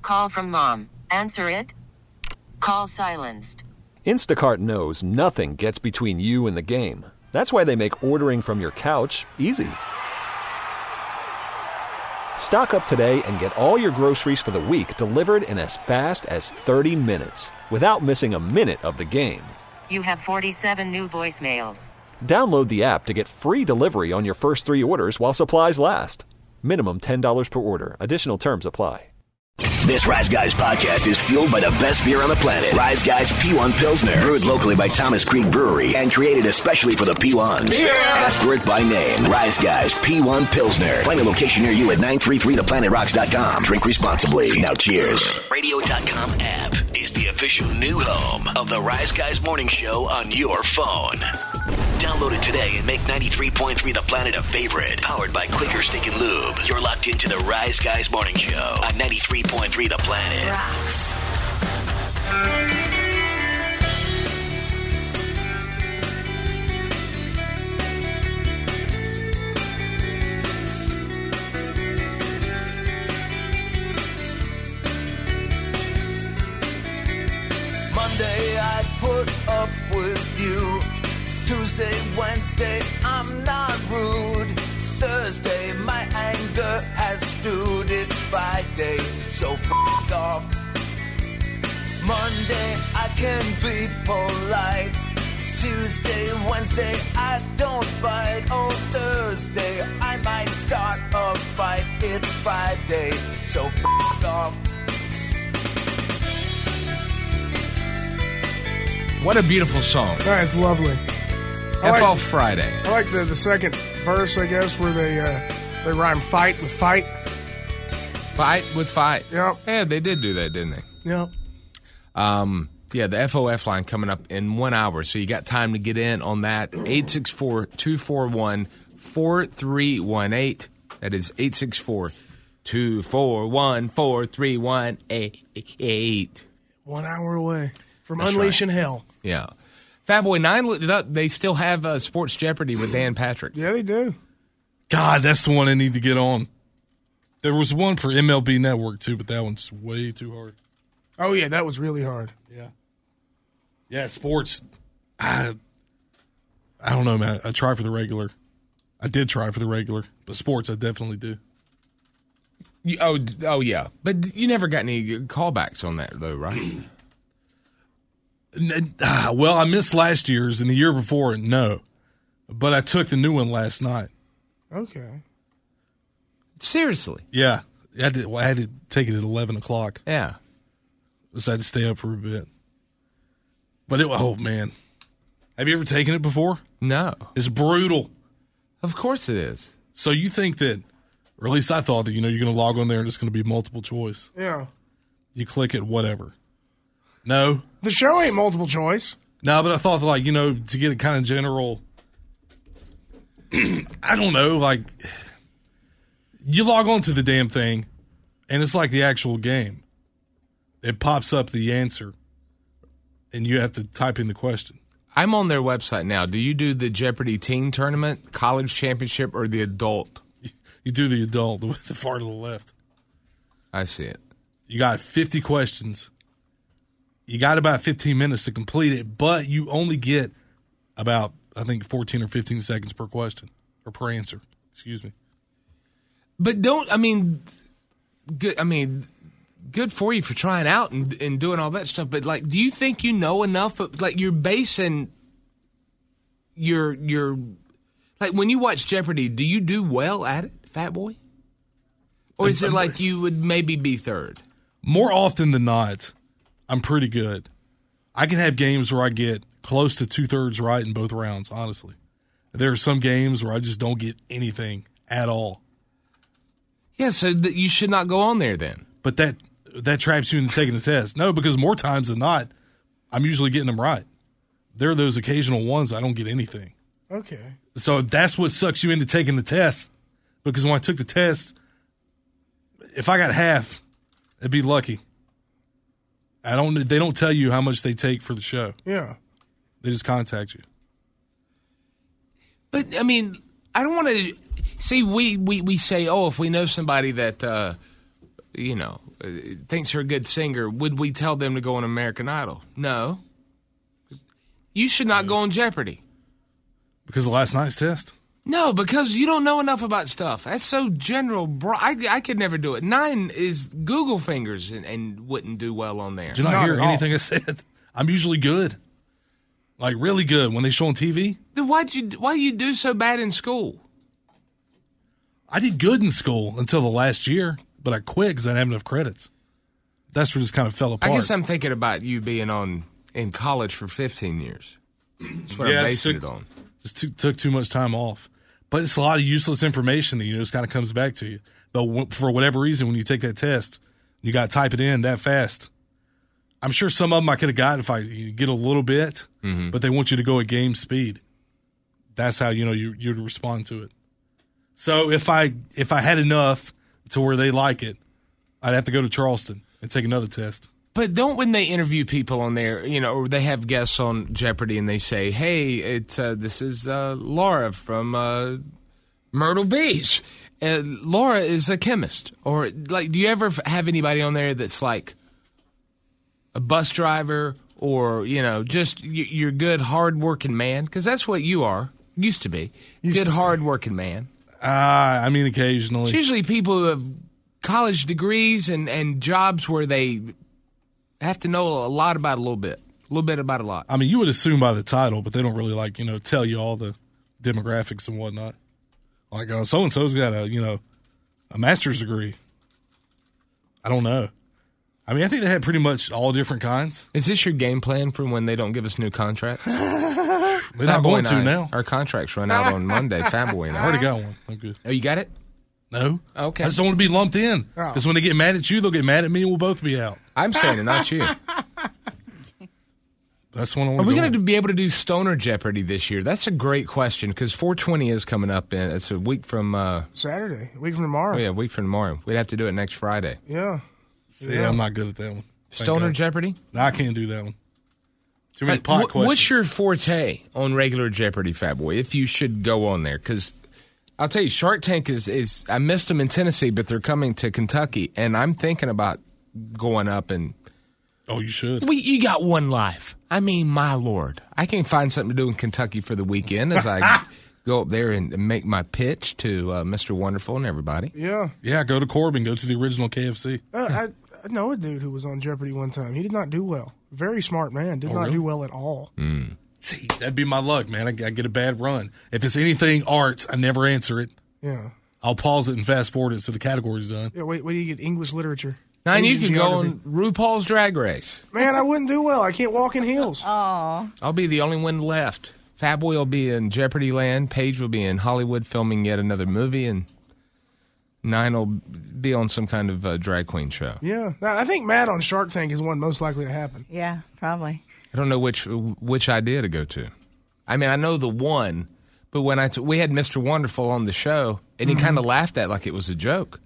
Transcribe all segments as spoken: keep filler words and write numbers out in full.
Call from mom. Answer it. Call silenced. Instacart knows nothing gets between you and the game. That's why they make ordering from your couch easy. Stock up today and get all your groceries for the week delivered in as fast as thirty minutes without missing a minute of the game. You have forty-seven new voicemails. Download the app to get free delivery on your first three orders while supplies last. Minimum ten dollars per order. Additional terms apply. This Rise Guys podcast is fueled by the best beer on the planet. Rise Guys P one Pilsner. Brewed locally by Thomas Creek Brewery and created especially for the P ones. Yeah. Ask for it by name. Rise Guys P one Pilsner. Find a location near you at nine three three the planet rocks dot com. Drink responsibly. Now cheers. radio dot com app is the official new home of the Rise Guys Morning Show on your phone. Download it today and make ninety-three point three The Planet a favorite. Powered by Quaker Steak and Lube. You're locked into the Rise Guys Morning Show on ninety-three point three The Planet. Rocks. Monday I put up with you. Tuesday, Wednesday, I'm not rude. Thursday, my anger has stewed. It's Friday, so f*** off. Monday, I can be polite. Tuesday, Wednesday, I don't bite. Oh, Thursday, I might start a fight. It's Friday, so f*** off. What a beautiful song. That's lovely. F like, off Friday. I like the, the second verse, I guess, where they uh, they rhyme fight with fight. Fight with fight. Yep. Yeah, they did do that, didn't they? Yep. Um, yeah, the F O F line coming up in one hour, so you got time to get in on that. eight six four, two four one, four three one eight. That is eight six four, two four one, four three one eight. One hour away from That's unleashing right. hell. Yeah. Fat Boy nine looked it up. They still have uh, Sports Jeopardy with Dan Patrick. Yeah, they do. God, that's the one I need to get on. There was one for M L B Network, too, but that one's way too hard. Oh, yeah, that was really hard. Yeah. Yeah, sports. I, I don't know, man. I try for the regular. I did try for the regular, but sports I definitely do. You, oh, oh, yeah. But you never got any callbacks on that, though, right? Uh, well, I missed last year's and the year before, no. But I took the new one last night. Okay. Seriously? Yeah. I had to, well, I had to take it at eleven o'clock. Yeah. So I had to stay up for a bit. But, it, oh, man. Have you ever taken it before? No. It's brutal. Of course it is. So you think that, or at least I thought that, you know, you're going to log on there and it's going to be multiple choice. Yeah. You click it, whatever. No. The show ain't multiple choice. No, but I thought, like, you know, to get a kind of general, I don't know, like, you log on to the damn thing, and it's like the actual game. It pops up the answer, and you have to type in the question. I'm on their website now. Do you do the Jeopardy teen tournament, college championship, or the adult? You do the adult, the, the far to the left. I see it. You got fifty questions. You got about fifteen minutes to complete it, but you only get about, I think, fourteen or fifteen seconds per question, or per answer. Excuse me. But don't, I mean, good, I mean, good for you for trying out and, and doing all that stuff, but, like, do you think you know enough? Of, like, you're basing your, your, like, when you watch Jeopardy, do you do well at it, Fat Boy? Or is it like you would maybe be third? More often than not, I'm pretty good. I can have games where I get close to two-thirds right in both rounds, honestly. There are some games where I just don't get anything at all. Yeah, so th- you should not go on there then. But that that traps you into taking the test. No, because more times than not, I'm usually getting them right. There are those occasional ones I don't get anything. Okay. So that's what sucks you into taking the test. Because when I took the test, if I got half, it'd be lucky. I don't. They don't tell you how much they take for the show. Yeah. They just contact you. But, I mean, I don't want to – see, we, we, we say, oh, if we know somebody that uh, you know, uh, thinks they're a good singer, would we tell them to go on American Idol? No. You should not go on Jeopardy. Because of last night's test? No, because you don't know enough about stuff. That's so general. Bro- I, I could never do it. Nine is Google fingers and, and wouldn't do well on there. Did you not, Not hear at all. anything I said? I'm usually good. Like, really good when they show on T V. Then why'd you, why you do so bad in school? I did good in school until the last year, but I quit because I didn't have enough credits. That's where it just kind of fell apart. I guess I'm thinking about you being on in college for fifteen years. That's what Yeah, I'm it basing took- it on. Just too, took too much time off. But it's a lot of useless information that, you know, just kind of comes back to you. But w- for whatever reason, when you take that test, you got to type it in that fast. I'm sure some of them I could have got if I you get a little bit, Mm-hmm. but they want you to go at game speed. That's how, you know, you you'd respond to it. So if I if I had enough to where they like it, I'd have to go to Charleston and take another test. But don't when they interview people on there, you know, or they have guests on Jeopardy and they say, "Hey, it's uh, this is uh, Laura from uh, Myrtle Beach. Uh, Laura is a chemist." Or like, do you ever f- have anybody on there that's like a bus driver or you know just y- you're good, hard-working man? Because that's what you are. Used to be good, hard-working man. Uh, I mean, occasionally. It's usually people who have college degrees and, and jobs where they have to know a lot about a little bit. A little bit about a lot. I mean, you would assume by the title, but they don't really, like, you know, tell you all the demographics and whatnot. Like, uh, so-and-so's got a, you know, a master's degree. I don't know. I mean, I think they had pretty much all different kinds. Is this your game plan for when they don't give us new contracts? They're not going to now. Our contracts run out on Monday, Fatboy and I I. already got one. I'm good. Oh, you got it? No. Okay. I just don't want to be lumped in. Oh. Because when they get mad at you, they'll get mad at me and we'll both be out. I'm saying it, not you. That's one I Are want we to going to be able to do Stoner Jeopardy this year? That's a great question because four twenty is coming up. And it's a week from, uh, Saturday, a week from tomorrow. oh, yeah, a week from tomorrow. We'd have to do it next Friday. Yeah. Yeah, I'm not good at that one. Thank Stoner God. Jeopardy? No, I can't do that one. Too many Uh, pot wh- questions. What's your forte on regular Jeopardy, Fatboy, if you should go on there? Because I'll tell you, Shark Tank is, is, I missed them in Tennessee, but they're coming to Kentucky, and I'm thinking about going up and, Oh, you should. we, you got one life. I mean, my Lord. I can find something to do in Kentucky for the weekend as I go up there and make my pitch to uh, Mister Wonderful and everybody. Yeah. Yeah, go to Corbin. Go to the original K F C. Uh, I, I know a dude who was on Jeopardy one time. He did not do well. Very smart man. Did Oh, not really? do well at all. See, that'd be my luck, man. I, I get a bad run. If it's anything art, I never answer it. Yeah. I'll pause it and fast forward it so the category's done. Yeah. Wait, wait do you get English literature? Now, you Asian could go on geography. RuPaul's Drag Race. Man, I wouldn't do well. I can't walk in heels. I'll be the only one left. Fatboy will be in Jeopardy Land. Paige will be in Hollywood filming yet another movie, and Nine will be on some kind of uh, drag queen show. Yeah. Now, I think Matt on Shark Tank is one most likely to happen. Yeah, probably. I don't know which which idea to go to. I mean, I know the one, but when I t- we had Mister Wonderful on the show, and he Mm-hmm. kind of laughed at it like it was a joke.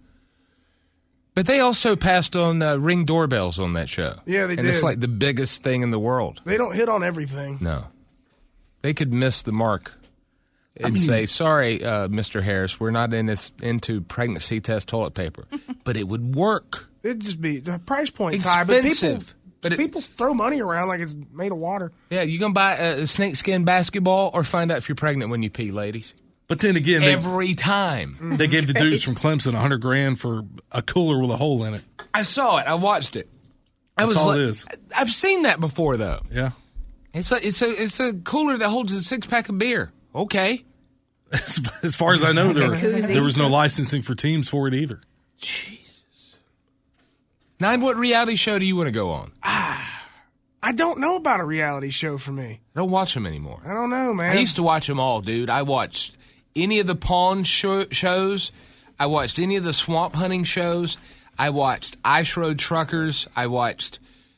But they also passed on uh, Ring doorbells on that show. Yeah, they and it's did. like the biggest thing in the world. They don't hit on everything. No. They could miss the mark and say, sorry, uh, Mister Harris, we're not in this, into pregnancy test toilet paper. But it would work. It'd just be the price point's high, but people, Expensive. But it- people throw money around like it's made of water. Yeah, you going to buy a, a snakeskin basketball or find out if you're pregnant when you pee, ladies? But then again, they, Every time. they gave the dudes from Clemson a hundred grand for a cooler with a hole in it. I saw it. I watched it. I That's was all like, it is. I've seen that before, though. Yeah. It's a, it's a, it's a cooler that holds a six pack of beer. Okay. As, as far as I know, there, Jacuzzi. there was no licensing for teams for it either. Jesus. Nine, what reality show do you want to go on? I I don't know about a reality show for me. don't watch them anymore. I don't know, man. I used to watch them all, dude. I watched any of the pawn sho- shows. I watched any of the swamp hunting shows. I watched Ice Road Truckers. I watched.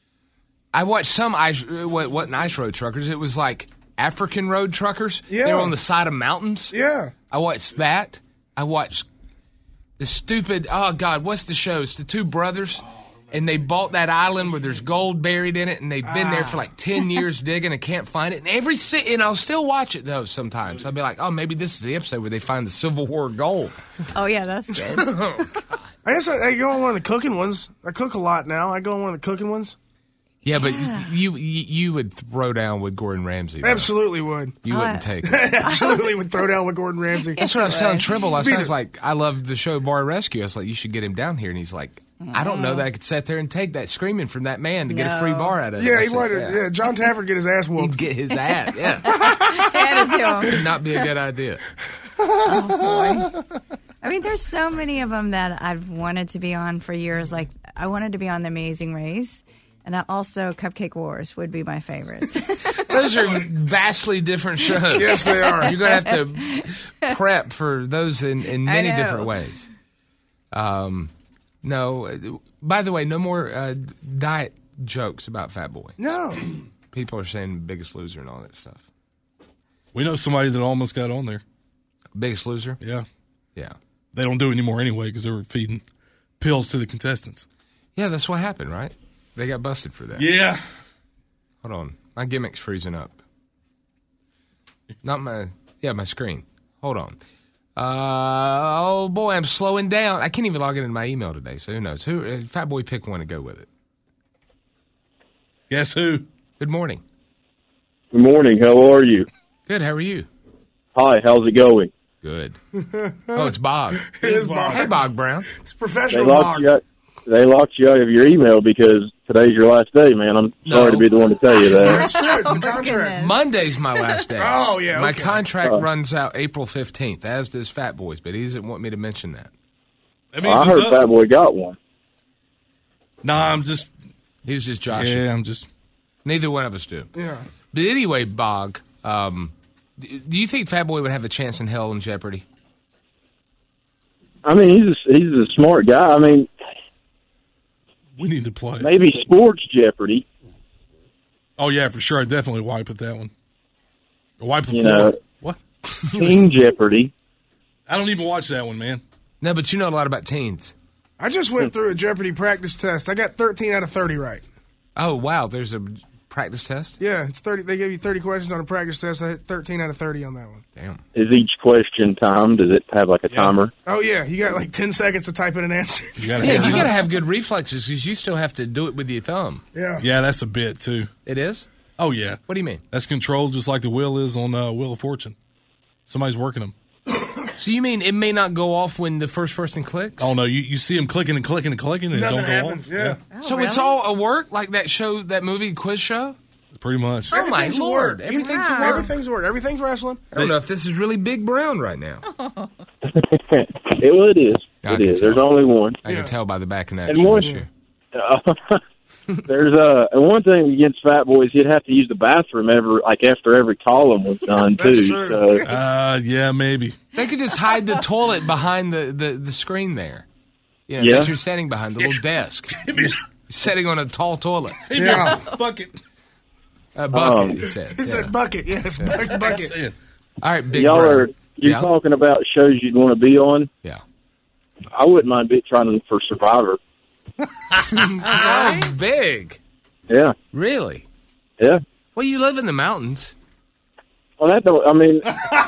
I watched some ice. uh, What wasn't Ice Road Truckers? It was like African Road Truckers. Yeah. They were on the side of mountains. Yeah. I watched that. I watched the stupid. Oh God, what's the show? It's the two brothers. And they bought that island where there's gold buried in it, and they've been there for like ten years digging and can't find it. And every si- and I'll still watch it though. Sometimes I'll be like, oh, maybe this is the episode where they find the Civil War gold. Oh, yeah, that's good. I guess I, I go on one of the cooking ones. I cook a lot now. I go on one of the cooking ones. Yeah, but you, you you would throw down with Gordon Ramsay. Though. Absolutely would. You Oh, wouldn't take it. Absolutely would throw down with Gordon Ramsay. That's what I was telling Trimble last Be night. I was the- like, I love the show Bar Rescue. I was like, you should get him down here. And he's like, I don't know that I could sit there and take that screaming from that man to get a free No. bar out of it. Yeah, I he said, wanted. yeah. Yeah, John Tafford get his ass He'd whooped. get his ass. Yeah. Hand it to him. Would not be a good idea. I mean, there's so many of them that I've wanted to be on for years. Like, I wanted to be on The Amazing Race, and I also Cupcake Wars would be my favorite. Those are vastly different shows. Yes, they are. You're going to have to prep for those in, in I many know. different ways. Um, no, by the way, no more uh, diet jokes about Fat Boy. No. People are saying Biggest Loser and all that stuff. We know somebody that almost got on there. Biggest Loser? Yeah. Yeah. They don't do it anymore anyway because they were feeding pills to the contestants. Yeah, that's what happened, right? They got busted for that. Yeah. Hold on. My gimmick's freezing up. Not my, yeah, my screen. Hold on. Uh, oh, boy, I'm slowing down. I can't even log in my email today, so who knows? Who? Uh, Fat Boy, pick one to go with it. Guess who? Good morning. Good morning. How are you? Good, how are you? Hi. How's it going? Good. Oh, it's Bob. It is Bob. Hey, Bob Brown. It's They professional locked log. you out. They locked you out of your email because today's your last day, man. I'm No. sorry to be the one to tell you that. That's true. It's the contract. Goodness. Monday's my last day. Oh, yeah, My okay. contract runs out April fifteenth, as does Fat Boy's, but he doesn't want me to mention that. That Well, I it's heard up. Fat Boy got one. Nah, I'm just. He was just joshing. Yeah, I'm just. Neither one of us do. Yeah. But anyway, Bog, um, d- do you think Fat Boy would have a chance in hell in Jeopardy? I mean, he's a, he's a smart guy. I mean, We need to play. maybe Sports Jeopardy. Oh yeah, for sure. I definitely wipe at that one. Wipe the You floor. know. What? Team Jeopardy. I don't even watch that one, man. No, but you know a lot about teens. I just went through a Jeopardy practice test. I got thirteen out of thirty right. Oh, wow. There's a practice test? Yeah, it's thirty. They gave you thirty questions on a practice test. I hit thirteen out of thirty on that one. Damn. Is each question timed? Does it have like a timer? Oh yeah, you got like ten seconds to type in an answer. You gotta Yeah, have you it. got to have good reflexes because you still have to do it with your thumb. Yeah. Yeah, that's a bit too. It is? Oh yeah, What do you mean? that's controlled just like the wheel is on uh, Wheel of Fortune. Somebody's working them. So you mean it may not go off when the first person clicks? Oh no, you, you see them clicking and clicking and clicking and Nothing it don't go happens. off. Yeah. So Oh, it's really? all a work? Like that show, that movie quiz show? Pretty much. Oh, my Everything's a Lord. work. Everything's a Wow. work. Everything's work. Everything's wrestling. I don't know if this is really Big Brown right now. it, well, it is. I It can is. tell. There's only one. I Yeah. can tell by the back of that And shoe one- this year. There's uh, and one thing against Fat Boys, he'd have to use the bathroom every like after every column was done That's too. true. So Uh, yeah, maybe. They could just hide the toilet behind the, the, the screen there. You know, Yeah. that you're standing behind, the little desk. Sitting on a tall toilet. Yeah. Bucket. A bucket, Um, he said. It's Yeah. a bucket. Yes, bucket. bucket. That's it. All right, Big y'all Brown. are you're yeah? talking about shows you'd want to be on. Yeah. I wouldn't mind be trying to look for Survivor. Oh, Big. Yeah, Really? yeah. Well, you live in the mountains. Well, that don't. I mean,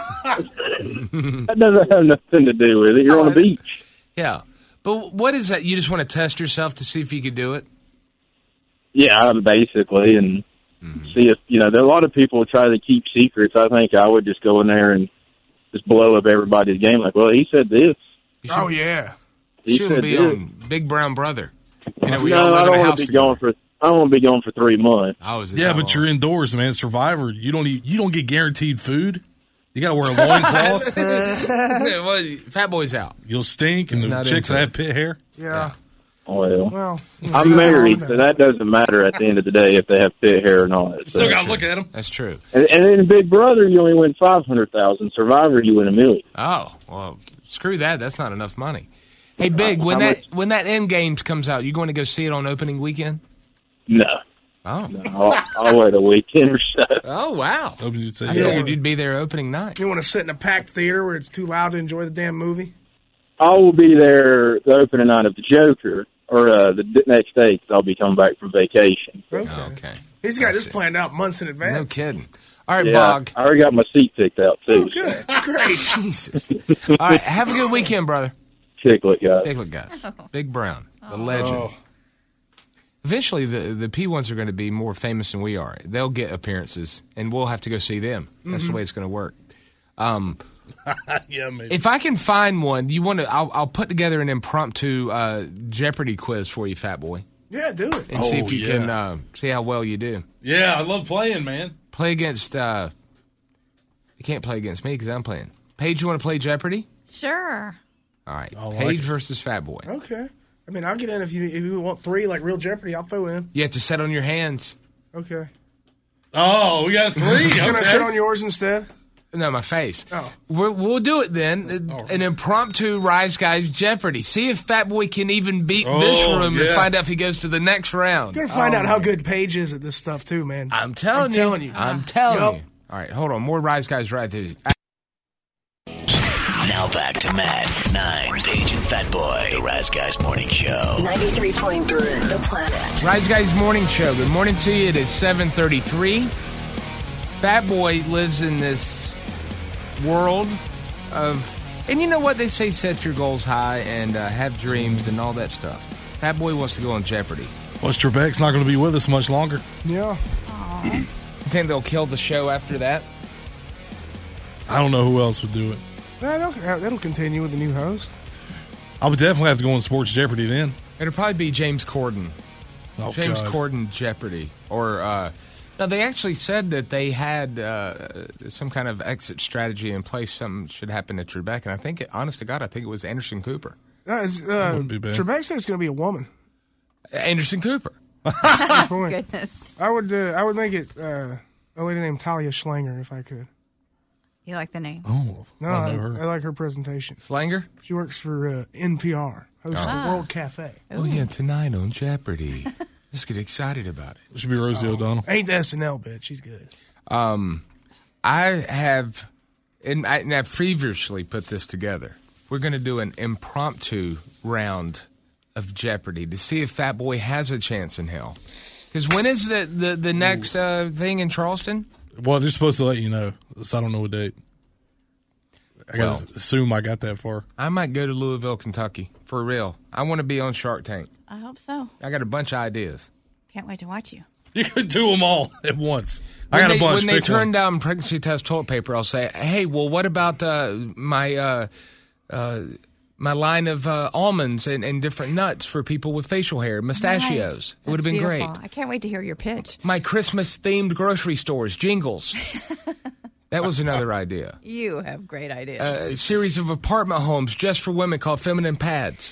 that doesn't have nothing to do with it. You're on a beach. Yeah. But what is that? You just want to test yourself to see if you could do it? Yeah, basically, and Mm-hmm. see if you know. There are a lot of people try to keep secrets. I think I would just go in there and just blow up everybody's game. Like, well, he said this. You should, Oh yeah. He shouldn't said be this. on Big Brown Brother. You know, we no, all I live in don't a want house to be together. going for. I don't want to be going for three months. I was Yeah, but you're indoors, man. Survivor, you don't eat, you don't get guaranteed food. You got to wear a loincloth. well, Fat Boy's out. You'll stink, and He's the not chicks into have pit hair. Yeah. Well, Well, I'm married, so that doesn't matter at the end of the day if they have pit hair or not. So. Still got to look at them. That's true. And, and in Big Brother, you only win five hundred thousand. Survivor, you win a million. Oh, well, screw that. That's not enough money. Hey, Big, when how that much? when that End Games comes out, you going to go see it on opening weekend? No, Oh. I'll, I'll wait a weekend or so. Oh, wow. Hoping you'd say I yeah. figured you'd be there opening night. you want to sit in a packed theater where it's too loud to enjoy the damn movie? I will be there the opening night of the Joker, or uh, the d- next day, because I'll be coming back from vacation. Okay. Oh, okay. He's got I this see. planned out months in advance. No kidding. All right, Yeah, Bog. I already got my seat picked out too. Oh, good. Great. Jesus. All right, have a good weekend, brother. Ticklet guys. Ticklet guys. Big Brown, the legend. Oh. Eventually, the the P ones are going to be more famous than we are. They'll get appearances, and we'll have to go see them. That's Mm-hmm. the way it's going to work. Um, Yeah, maybe. if I can find one, you want to? I'll, I'll put together an impromptu uh, Jeopardy quiz for you, Fat Boy, Yeah, do it. and see Oh, if you yeah. can uh, see how well you do. Yeah, I love playing, man. Play against. Uh, you can't play against me because I'm playing. Paige, you want to play Jeopardy? Sure. All right, I like Paige it. versus Fat Boy. Okay. I mean, I'll get in if you if you want three, like real Jeopardy. I'll throw in. You have to sit on your hands. Okay. Oh, we got three. Can I Okay. sit on yours instead? No, my face. Oh. We're, we'll do it then. All right. An impromptu Rise Guys Jeopardy. See if Fat Boy can even beat Oh, this room and yeah. find out if he goes to the next round. You're gonna find out how good Paige is at this stuff too, man. I'm telling I'm you. telling you. I'm telling Yup. you. All right, hold on. More Rise Guys right there. Now back to Matt, Nine, Paige, and Fat Boy, the Rise Guys Morning Show. ninety-three point three The Planet. Rise Guys Morning Show. Good morning to you. It is seven thirty-three. Fat Boy lives in this world of, and you know what they say, set your goals high and uh, have dreams and all that stuff. Fat Boy wants to go on Jeopardy. Well, Trebek's not going to be with us much longer. Yeah. You think they'll kill the show after that? I don't know who else would do it. No, that'll, that'll continue with the new host. I would definitely have to go on Sports Jeopardy then. It'll probably be James Corden. Oh, James God. Corden Jeopardy. Or, uh, no, they actually said that they had uh, some kind of exit strategy in place. Something should happen to Trebek. And I think, it, honest to God, I think it was Anderson Cooper. No, it's, uh, wouldn't be bad. Trebek said it's going to be a woman. Anderson Cooper. Good point. Goodness. I would. Uh, I would make it uh, a lady named Talia Schlanger if I could. You like the name? Oh, No, I I, know her. I like her presentation. Slanger? She works for uh, N P R, hosts Ah. the World Cafe. Oh, yeah, tonight on Jeopardy. Let's get excited about it. It should be Rosie O'Donnell. Ain't the S N L bitch? She's good. Um, I have, and I, and I feverishly put this together. We're going to do an impromptu round of Jeopardy to see if Fat Boy has a chance in hell. Because when is the, the, the next uh, thing in Charleston? Well, they're supposed to let you know, so I don't know what date. I got to Well. assume I got that far. I might go to Louisville, Kentucky, for real. I want to be on Shark Tank. I hope so. I got a bunch of ideas. Can't wait to watch you. You could do them all at once. I When got they, a bunch. When they Pick turn one. down pregnancy test toilet paper, I'll say, "Hey, well, what about uh, my uh, uh, my line of uh, almonds and, and different nuts for people with facial hair, mustachios? Nice. It would have That's been beautiful. great. I can't wait to hear your pitch. My Christmas themed grocery stores, jingles. That was another idea. You have great ideas. Uh, a series of apartment homes just for women called Feminine Pads.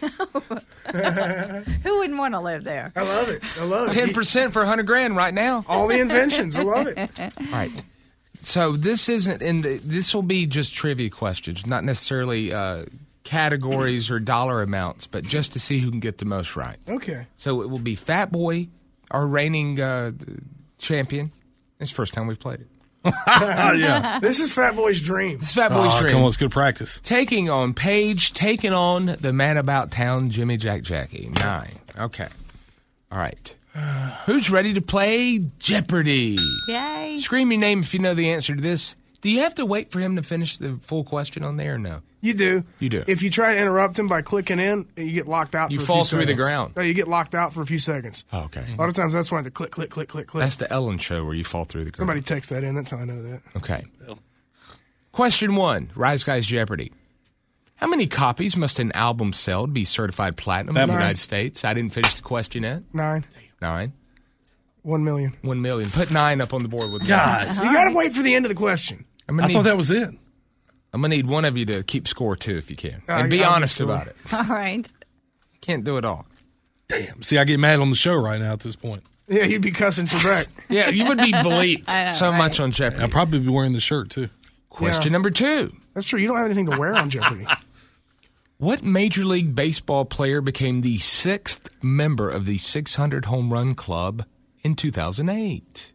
Who wouldn't want to live there? I love it. I love it. Ten percent for a hundred grand right now. All the inventions. I love it. All right. So this isn't in the, this will be just trivia questions, not necessarily uh, categories or dollar amounts, but just to see who can get the most right. Okay. So it will be Fat Boy, our reigning uh, champion. It's the first time we've played it. yeah. This is Fat Boy's dream. It's Fat Boy's Oh, dream. come on, it's good practice. Taking on Paige, taking on the man about town, Jimmy Jack Jackie. Nine. Okay. All right. Who's ready to play Jeopardy? Yay. Scream your name if you know the answer to this. Do you have to wait for him to finish the full question on there or no? You do. You do. If you try to interrupt him by clicking in, you get locked out You for a fall few through the seconds. ground. No, you get locked out for a few seconds. Okay. A lot of times that's why the click, click, click, click, click. That's the Ellen show where you fall through the ground. Somebody text that in. That's how I know that. Okay. Question one, Rise Guys Jeopardy. How many copies must an album sell to be certified platinum in the Nine. United States? I didn't finish the question yet. Nine. Nine. One million. One million. Put nine up on the board with me. God. You got to wait for the end of the question. I'm gonna I need, thought that was it. I'm gonna need one of you to keep score too, if you can, Uh, and be I'll honest keep score. about it. All right. Can't do it all. Damn. See, I get mad on the show right now at this point. Yeah, you'd be cussing Trebek. Yeah, you would be bleeped I know, so right? much on Jeopardy. I'll probably be wearing the shirt, too. Question Yeah. number two. That's true. You don't have anything to wear on Jeopardy. What Major League Baseball player became the sixth member of the six hundred home run club in two thousand eight?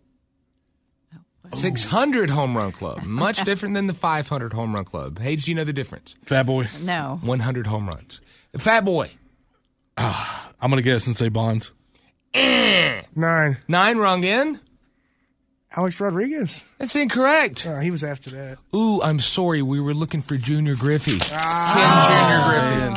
six hundred home run club. Much different than the five hundred home run club. Hayes, do you know the difference? Fat Boy. No. one hundred home runs. Fat Boy. I'm going to guess and say Bonds. Nine. Nine rung in. Alex Rodriguez. That's incorrect. Uh, he was after that. Ooh, I'm sorry. We were looking for Junior Griffey. Ken Junior Griffey.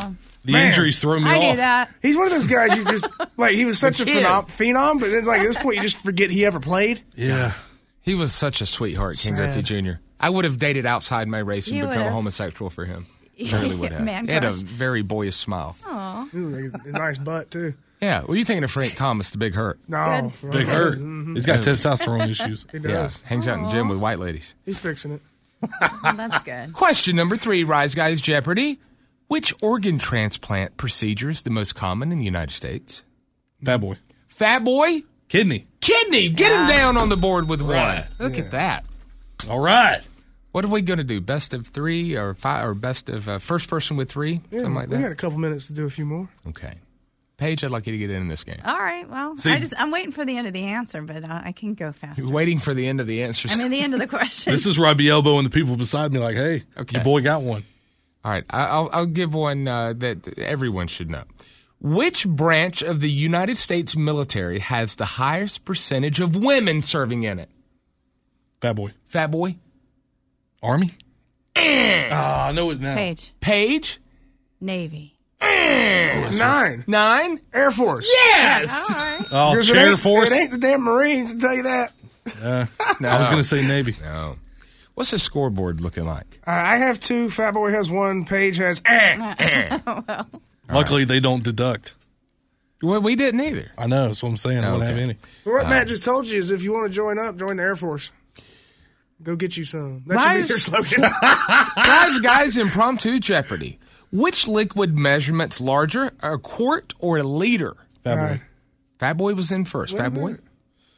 The Man, injuries throw me I off. knew that. He's one of those guys you just like. He was such a kid. phenom, phenom, but then like at this point you just forget he ever played. Yeah. He was such a sweetheart, Ken Sad. Griffey Junior I would have dated outside my race and You become a would've. homosexual for him. I really would have. Man He had a crush. very boyish smile. Aw. Ooh, he's a nice butt too. Yeah. What are you thinking of Frank Thomas, the big hurt? No, Big hurt. Mhm. He's got testosterone issues. He Yeah. does. Hangs out in the gym with white ladies. He's fixing it. Well, that's good. Question number three, Rise Guys Jeopardy. Which organ transplant procedure is the most common in the United States? Fat boy. Fat boy? Kidney. Kidney. Get him down on the board with Right. one. Look at that. All right. What are we going to do? Best of three or five or best of uh, first person with three? Yeah, Something like we got that? a couple minutes to do a few more. Okay. Paige, I'd like you to get in this game. All right. Well, See- I just I'm waiting for the end of the answer, but uh, I can go faster. You're waiting for the end of the answers. I mean, the end of the question. This is where I'd be elbowing the people beside me like, hey, Okay. your boy got one. All right. I- I'll, I'll give one uh, that everyone should know. Which branch of the United States military has the highest percentage of women serving in it? Fat boy. Fat boy? Army? Ah, I know it now. Page. Paige? Navy. Nine. Nine? Air Force. Yes! All right. Oh, Because it Chair ain't- Force? It ain't the damn Marines, I'll tell you that. Uh, No. I was going to say Navy. No. What's the scoreboard looking like? Uh, I have two. Fat Boy has one. Paige has. Eh. Luckily, they don't deduct. Well, we didn't either. I know. That's what I'm saying. I don't Okay. have any. So what Matt just told you is if you want to join up, join the Air Force. Go get you some. That should be Rise- your slogan. Guys, guys, impromptu Jeopardy. Which liquid measurement's larger, a quart or a liter? Fat Right. boy. Fat boy was in first. Wait a Fat boy? minute.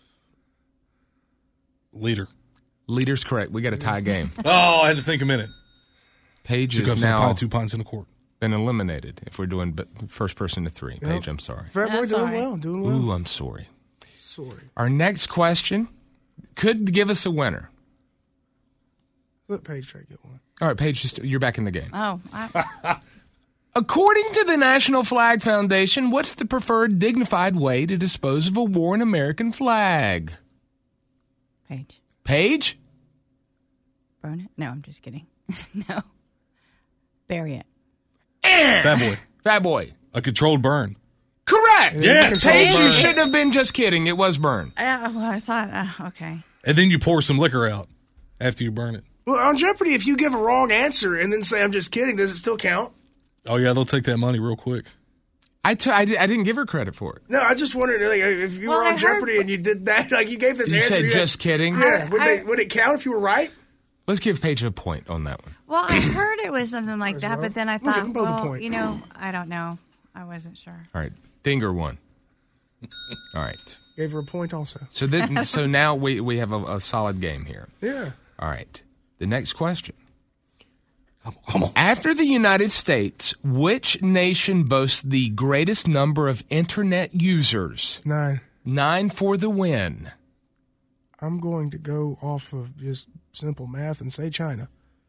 Leader. Liter's correct. We got a tie game. Oh, I had to think a minute. Paige Two has cups of now pint, two pints in a quart. been eliminated if we're doing b- first person to three. Paige, I'm sorry. Fat Boy That's doing all right. well. Doing well. Ooh, I'm sorry. Sorry. Our next question could give us a winner. Let Paige try to get one. All right, Paige, just, you're back in the game. Oh, I, According to the National Flag Foundation, what's the preferred dignified way to dispose of a worn American flag? Page. Paige? Burn it? No, I'm just kidding. No. Bury it. Fat boy. Fat boy. A controlled burn. Correct. Yes. Paige, you Burn. shouldn't have been just kidding. It was burned. Uh, well, I thought, uh, okay. And then you pour some liquor out after you burn it. Well, on Jeopardy, if you give a wrong answer and then say, I'm just kidding, does it still count? Oh, yeah, they'll take that money real quick. I, t- I, di- I didn't give her credit for it. No, I just wondered like, if you Well, were I on heard- Jeopardy and you did that, like you gave this You answer. said you just kidding. Yeah, would, I- they, would it count if you were right? Let's give Paige a point on that one. Well, I heard it was something like that, well. but then I We'll give thought, them both a well, point. you know, I don't know. I wasn't sure. All right. Dinger one. All right. Gave her a point also. So then, so now we, we have a, a solid game here. Yeah. All right. The next question. Come on. After the United States, which nation boasts the greatest number of internet users? Nine. Nine for the win. I'm going to go off of just simple math and say China.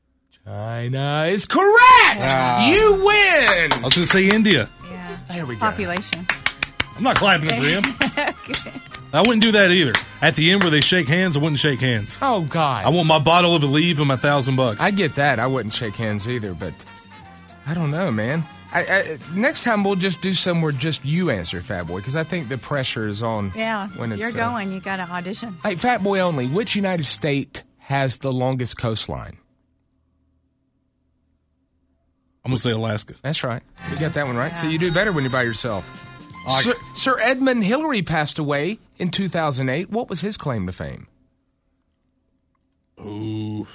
China is correct. You win. I was going to say India. Yeah. There we go. Population. I'm not clapping it for him. Okay. I wouldn't do that either. At the end where they shake hands, I wouldn't shake hands. Oh God. I want my bottle of Aleve and my thousand bucks. I get that. I wouldn't shake hands either, but I don't know, man. I, I, next time we'll just do some where just you answer, Fat Boy, because I think the pressure is on. Yeah. when it's You're uh, going. You got to audition. Hey, Fat Boy only. Which United State has the longest coastline? I'm going to say Alaska. That's right. You got that one right. So you do better when you're by yourself. I- Sir, Sir Edmund Hillary passed away in two thousand eight. What was his claim to fame? Ooh.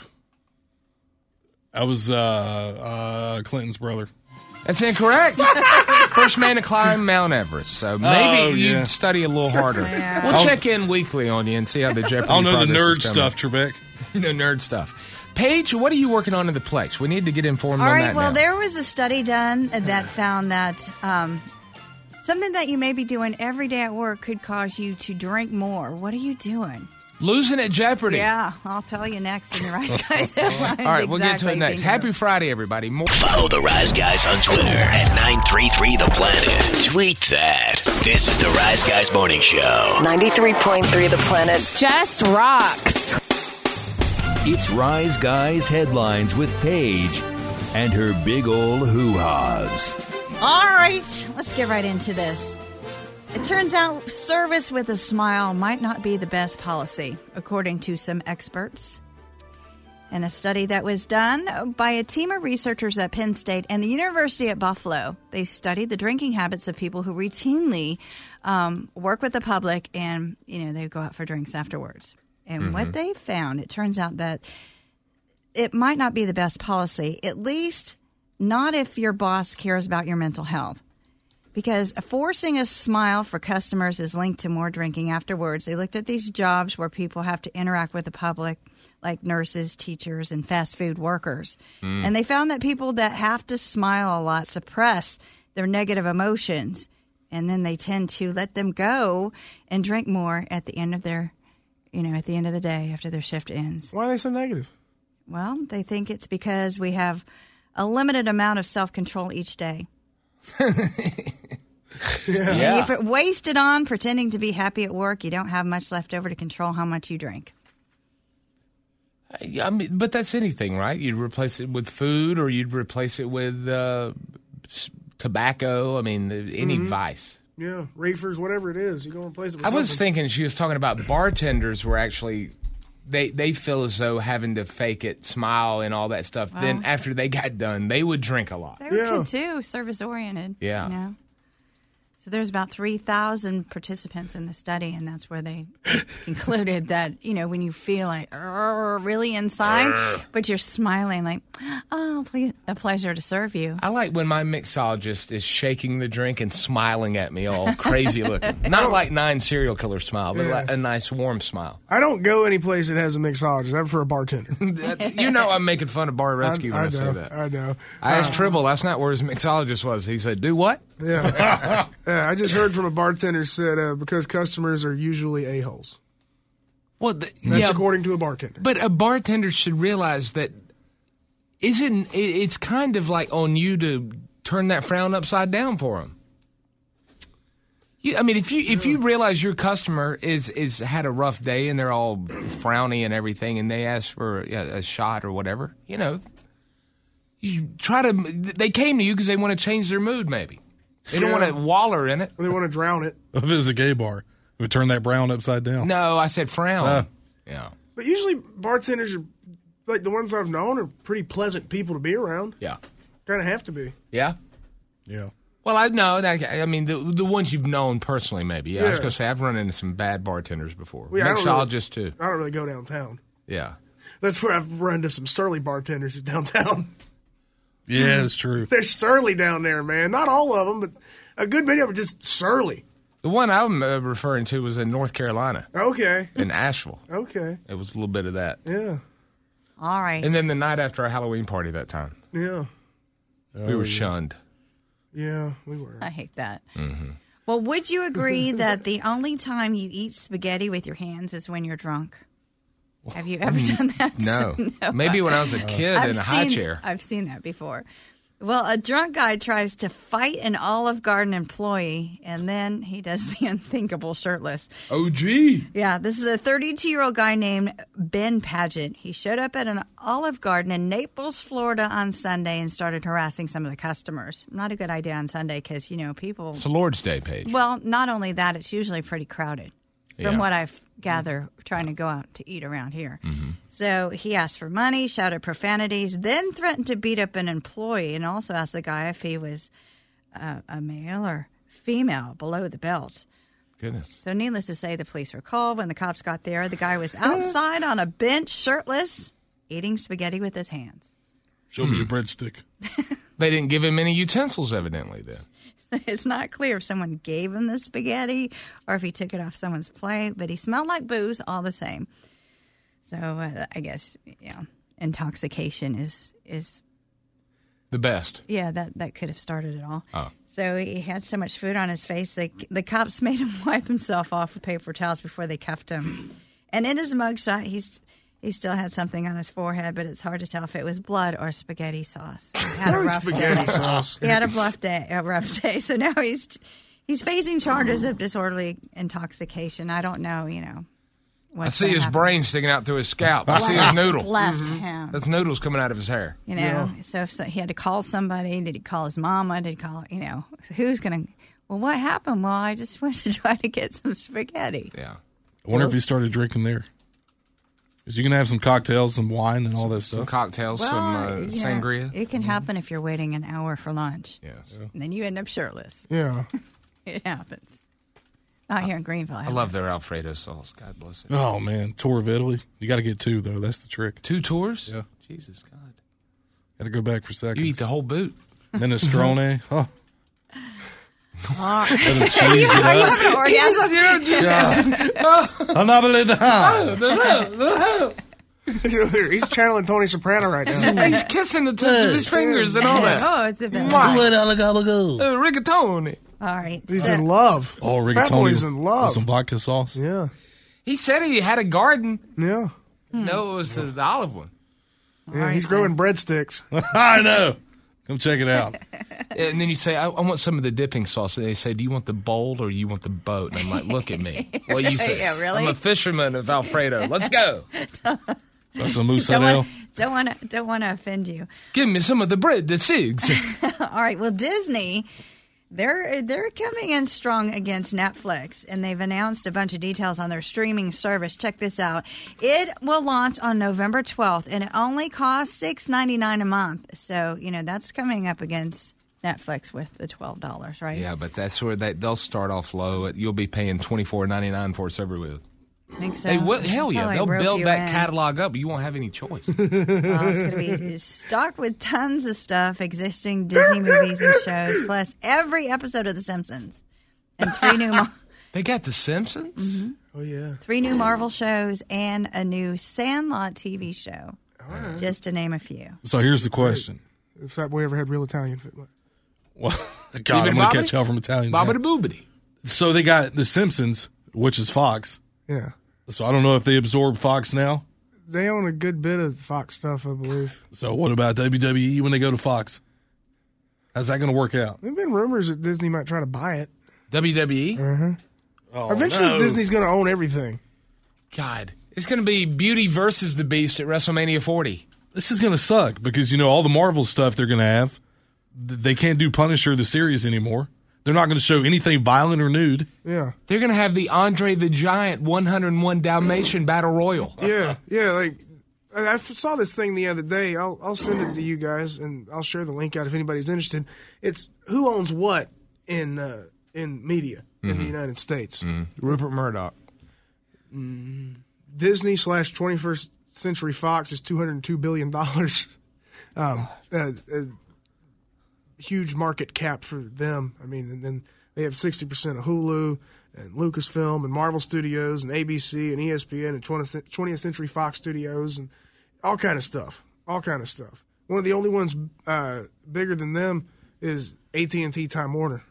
I was uh, uh, Clinton's brother. That's incorrect. First man to climb Mount Everest. So maybe Oh, you yeah. study a little harder. Yeah. We'll I'll- check in weekly on you and see how the Jeopardy I don't know the progress nerd is coming. stuff, Trebek. No nerd stuff. Paige, what are you working on in the Plex? We need to get informed All on right. that Well, now. there was a study done that found that um, something that you may be doing every day at work could cause you to drink more. What are you doing? Losing at Jeopardy. Yeah, I'll tell you next in the Rise Guys headlines. All right, we'll get to it Exactly, next. bingo. Happy Friday, everybody. More- Follow the Rise Guys on Twitter at nine three three The Planet. Tweet that. This is the Rise Guys Morning Show. ninety-three point three The Planet just rocks. It's Rise Guys Headlines with Paige and her big ol' hoo-haws. All right, let's get right into this. It turns out service with a smile might not be the best policy, according to some experts. In a study that was done by a team of researchers at Penn State and the University at Buffalo, they studied the drinking habits of people who routinely um, work with the public and, you know, they go out for drinks afterwards. And mm-hmm. what they found, it turns out that it might not be the best policy, at least not if your boss cares about your mental health. Because forcing a smile for customers is linked to more drinking afterwards. They looked at these jobs where people have to interact with the public, like nurses, teachers, and fast food workers. Mm. And they found that people that have to smile a lot suppress their negative emotions. And then they tend to let them go and drink more at the end of their, you know, at the end of the day after their shift ends. Why are they so negative? Well, they think it's because we have a limited amount of self-control each day. Yeah. And if it wasted on pretending to be happy at work, you don't have much left over to control how much you drink. I mean, but that's anything, right? You'd replace it with food, or you'd replace it with uh, tobacco. I mean, any mm-hmm. vice. Yeah, reefers, whatever it is, you're going to replace it with I something. was thinking she was talking about bartenders were actually they they feel as though having to fake it, smile, and all that stuff. Wow. Then after they got done, they would drink a lot. They were Yeah. good too, service oriented. Yeah. You know? So there's about three thousand participants in the study, and that's where they concluded that, you know, when you feel like "Arr," really inside, but you're smiling like, oh, please, a pleasure to serve you. I like when my mixologist is shaking the drink and smiling at me all crazy looking. Not like Nine serial killer smile, but Yeah. like a nice warm smile. I don't go any place that has a mixologist. I'm for a bartender. You know I'm making fun of Bar Rescue when I, I know, say that. I know. I asked Uh, Tribble last night where his mixologist was. He said, do what? Yeah. yeah, I just heard from a bartender said uh, because customers are usually a-holes. Well, the, That's yeah, according to a bartender. but a bartender should realize that isn't it- it's kind of like on you to turn that frown upside down for them. You, I mean, if you if you realize your customer is is had a rough day and they're all frowny and everything, and they ask for yeah, a shot or whatever, you know, you try to. They came to you because they want to change their mood, maybe. They don't Yeah. want to waller in it. They want to drown it. If it was a gay bar, it would turn that brown upside down. No, I said frown. Uh. Yeah. But usually bartenders are, like the ones I've known, are pretty pleasant people to be around. Yeah. Kind of have to be. Yeah. Yeah. Well, I know. that- I mean, the the ones you've known personally, maybe. Yeah, I was Yeah. going to say, I've run into some bad bartenders before. Well, yeah, I don't Mixologists, really- too. I don't really go downtown. Yeah. That's where I've run into some surly bartenders is downtown. Yeah, it's true. They're surly down there, man. Not all of them, but a good many of them are just surly. The one I'm uh, referring to was in North Carolina, Okay. in Asheville. Okay. It was a little bit of that. Yeah. All right. And then the night after our Halloween party that time, Yeah. we were shunned. Yeah, we were. I hate that. Mm-hmm. Well, would you agree that the only time you eat spaghetti with your hands is when you're drunk? Have you ever done that? No. Maybe when I was a kid I've in a high seen- chair. I've seen that before. Well, a drunk guy tries to fight an Olive Garden employee, and then he does the unthinkable shirtless. O G. Yeah, this is a thirty-two-year-old guy named Ben Paget. He showed up at an Olive Garden in Naples, Florida on Sunday and started harassing some of the customers. Not a good idea on Sunday because, you know, people... It's a Lord's Day page. Well, not only that, it's usually pretty crowded. From Yeah. what I've gathered, trying to go out to eat around here. Mm-hmm. So he asked for money, shouted profanities, then threatened to beat up an employee, and also asked the guy if he was uh, a male or female below the belt. Goodness. So needless to say, the police were called. When the cops got there, the guy was outside on a bench, shirtless, eating spaghetti with his hands. Show me your breadstick. They didn't give him any utensils, evidently, then. It's not clear if someone gave him the spaghetti or if he took it off someone's plate, but he smelled like booze all the same. So uh, I guess, you know, intoxication is, is The best. yeah, that, that could have started it all. Oh. So he had so much food on his face, the, the cops made him wipe himself off with paper towels before they cuffed him. And in his mugshot, he's he still had something on his forehead, but it's hard to tell if it was blood or spaghetti sauce. He had a rough Spaghetti day. sauce. He had a rough day. A rough day. So now he's he's facing charges of disorderly intoxication. I don't know, you know. I see his happen. brain sticking out through his scalp. I see his Bless- noodle. Bless Mhm. him. There's noodles coming out of his hair. You know, so if so, he had to call somebody. Did he call his mama? Did he call, you know, who's going to, well, what happened? Well, I just went to try to get some spaghetti. Yeah. I wonder if he started drinking there. Because you can have some cocktails, some wine, and all that stuff. Some cocktails, Well, some uh, you know, sangria. it can happen if you're waiting an hour for lunch. Yes. And then you end up shirtless. Yeah. It happens. Not here in Greenville. I love their Alfredo sauce. God bless it. Oh, man. Tour of Italy. You got to get two, though. That's the trick. Two tours? Yeah. Jesus, God. Got to go back for seconds. You eat the whole boot. Minestrone. Oh. Are Let him you, cheese are it you up. having an orgasm? He's channeling Tony Soprano right now. He's kissing the tips of his fingers and all that. Oh, it's a bit. Mwah. Go. Uh, rigatoni. All right. He's so- in love. Oh, Fat rigatoni. Boy's in love. With some vodka sauce. Yeah. He said he had a garden. Yeah. No, it was the, the olive one. Yeah, right, he's growing breadsticks. I know. Come check it out. And then you say, I, I want some of the dipping sauce. And they say, do you want the bowl or you want the boat? And I'm like, look at me. What do you think? Yeah, really? I'm a fisherman of Alfredo. Let's go. Got some Don't mozzarella. want, don't want to don't want to offend you. Give me some of the bread, the cigs. All right. Well, Disney, they're they're coming in strong against Netflix, and they've announced a bunch of details on their streaming service. Check this out. It will launch on November twelfth, and it only costs six ninety-nine a month. So you know that's coming up against Netflix with the twelve dollars, right? Yeah, but that's where they, they'll start off low. You'll be paying twenty-four ninety-nine for it every with. I think so. They will, hell yeah, Probably they'll rope build you that in. catalog up. You won't have any choice. Well, it's going to be stocked with tons of stuff, existing Disney movies and shows, plus every episode of The Simpsons, and three new Mar- They got The Simpsons? Mhm. Oh, yeah. three new Marvel shows and a new Sandlot T V show, just to name a few. So here's the question. If Fat Boy ever had real Italian food. Well, God, I'm going to catch y'all from Italians. now. Bobbity boobity. So they got The Simpsons, which is Fox. Yeah. So I don't know if they absorb Fox now. They own a good bit of Fox stuff, I believe. So what about W W E when they go to Fox? How's that going to work out? There have been rumors that Disney might try to buy it. W W E? Uh-huh. Oh, Eventually, no. Disney's going to own everything. God. It's going to be Beauty versus the Beast at WrestleMania forty. This is going to suck because, you know, all the Marvel stuff they're going to have, th- they can't do Punisher the series anymore. They're not going to show anything violent or nude. Yeah. They're going to have the Andre the Giant one oh one Dalmatian Battle Royal. Yeah, yeah. Like I I saw this thing the other day. I'll I'll send it to you guys, and I'll share the link out if anybody's interested. It's who owns what in uh, in media in the United States. Rupert Murdoch. Mm, Disney slash twenty-first Century Fox is two hundred two billion dollars. Um, uh, uh, huge market cap for them. I mean, and then they have sixty percent of Hulu and Lucasfilm and Marvel Studios and A B C and E S P N and twentieth Century Fox Studios and all kind of stuff. All kind of stuff. One of the only ones uh, bigger than them is A T and T Time Warner.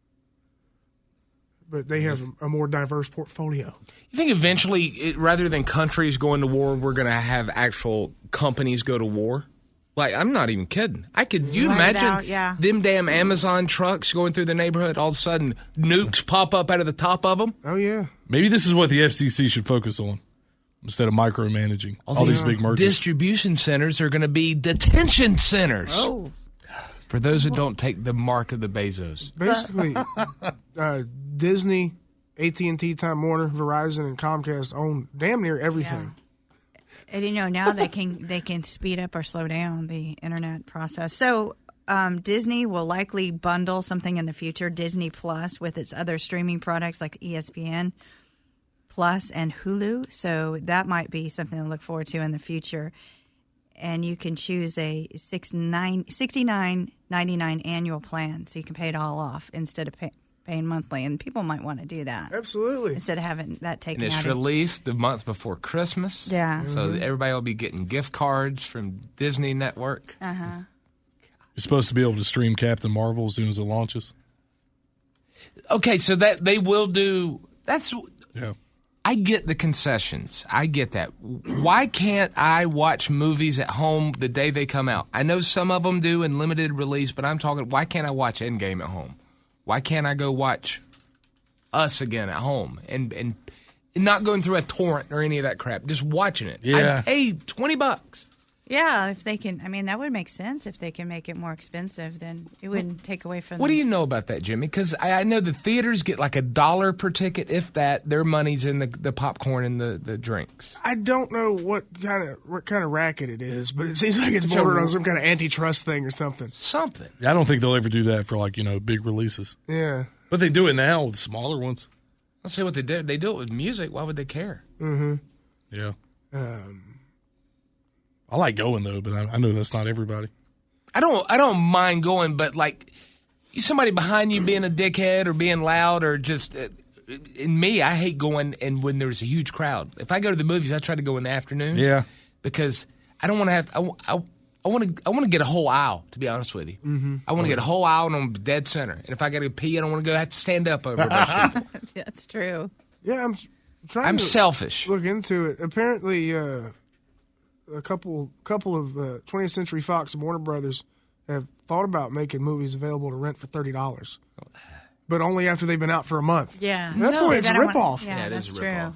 But they have a, a more diverse portfolio. You think eventually, it, rather than countries going to war, we're going to have actual companies go to war? Like, I'm not even kidding. I could. You Right imagine out, yeah. them damn Amazon trucks going through the neighborhood? All of a sudden, nukes pop up out of the top of them. Oh yeah. Maybe this is what the F C C should focus on instead of micromanaging all, these big mergers. Distribution centers are going to be detention centers. Oh. For those who don't take the mark of the Bezos. Basically, uh, Disney, A T and T, Time Warner, Verizon, and Comcast own damn near everything. And you know now they can they can speed up or slow down the internet process. So um, Disney will likely bundle something in the future, Disney Plus, with its other streaming products like E S P N Plus and Hulu. So that might be something to look forward to in the future. And you can choose a sixty-nine ninety-nine annual plan, so you can pay it all off instead of pay, paying monthly. And people might want to do that. Absolutely. Instead of having that taken And it's out of released the month before Christmas. Yeah. So Mhm. everybody will be getting gift cards from Disney Network. Uh-huh. You're supposed to be able to stream Captain Marvel as soon as it launches. Okay, so that they will do. That's. Yeah. I get the concessions. I get that. Why can't I watch movies at home the day they come out? I know some of them do in limited release, but I'm talking, why can't I watch Endgame at home? Why can't I go watch Us again at home and and and not going through a torrent or any of that crap. Just watching it. Yeah. I'd pay twenty bucks. Yeah, if they can, I mean, that would make sense. If they can make it more expensive, then it wouldn't take away from What them. do you know about that, Jimmy? Because I, I know the theaters get like a dollar per ticket, if that. Their money's in the, the popcorn and the, the drinks. I don't know what kind of what kind of racket it is, but it seems like it's It's bordering a- on some kind of antitrust thing or something. Something. I don't think they'll ever do that for like, you know, big releases. Yeah. But they do it now with smaller ones. Let's see what they do. They do it with music. Why would they care? Mm-hmm. Yeah. Um, I like going though, but I, I know that's not everybody. I don't. I don't mind going, but like somebody behind you being a dickhead or being loud or just. Uh, in me, I hate going and when there's a huge crowd. If I go to the movies, I try to go in the afternoon. Yeah. Because I don't want to have. I, I, I want to. I want to get a whole aisle. To be honest with you, mm-hmm. I want to get a whole aisle and I'm dead center. And if I got to pee, I don't want to go have to stand up over a bunch of people. That's true. Yeah, I'm trying. I'm to selfish. Look into it. Apparently, uh, a couple couple of uh, twentieth Century Fox and Warner Brothers have thought about making movies available to rent for thirty dollars, but only after they've been out for a month. Yeah. At that No, point, it's they a don't want- ripoff. Yeah, Yeah, it that's is a true. ripoff.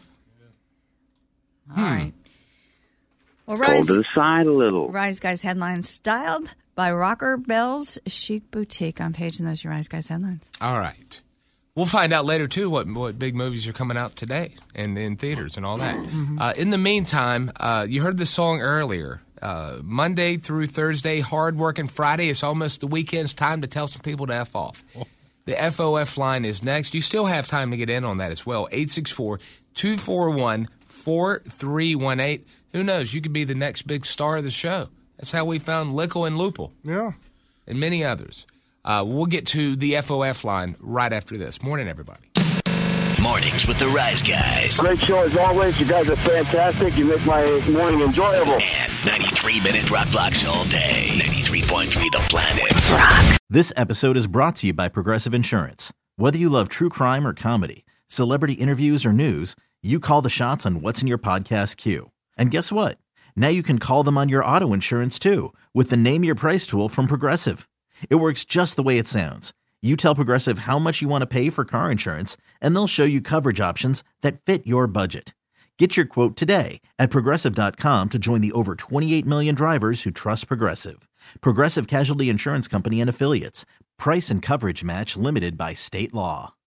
All right. Well, Pull Rise, to the side a little. Rise Guys headlines styled by Rocker Bell's Chic Boutique on page and those are your Rise Guys headlines. All right. We'll find out later, too, what what big movies are coming out today and in theaters and all that. Uh, in the meantime, uh, you heard the song earlier. Uh, Monday through Thursday, hard working Friday. It's almost the weekend's time to tell some people to F off. The F O F line is next. You still have time to get in on that as well. eight six four, two four one, four three one eight. Who knows? You could be the next big star of the show. That's how we found Lickle and Lupul. Yeah. And many others. Uh, we'll get to the F O F line right after this. Morning, everybody. Mornings with the Rise Guys. Great show as always. You guys are fantastic. You make my morning enjoyable. And ninety-three minute rock blocks all day. ninety-three point three The Planet. Rock. This episode is brought to you by Progressive Insurance. Whether you love true crime or comedy, celebrity interviews or news, you call the shots on what's in your podcast queue. And guess what? Now you can call them on your auto insurance too with the Name Your Price tool from Progressive. It works just the way it sounds. You tell Progressive how much you want to pay for car insurance, and they'll show you coverage options that fit your budget. Get your quote today at Progressive dot com to join the over twenty-eight million drivers who trust Progressive. Progressive Casualty Insurance Company and Affiliates. Price and coverage match limited by state law.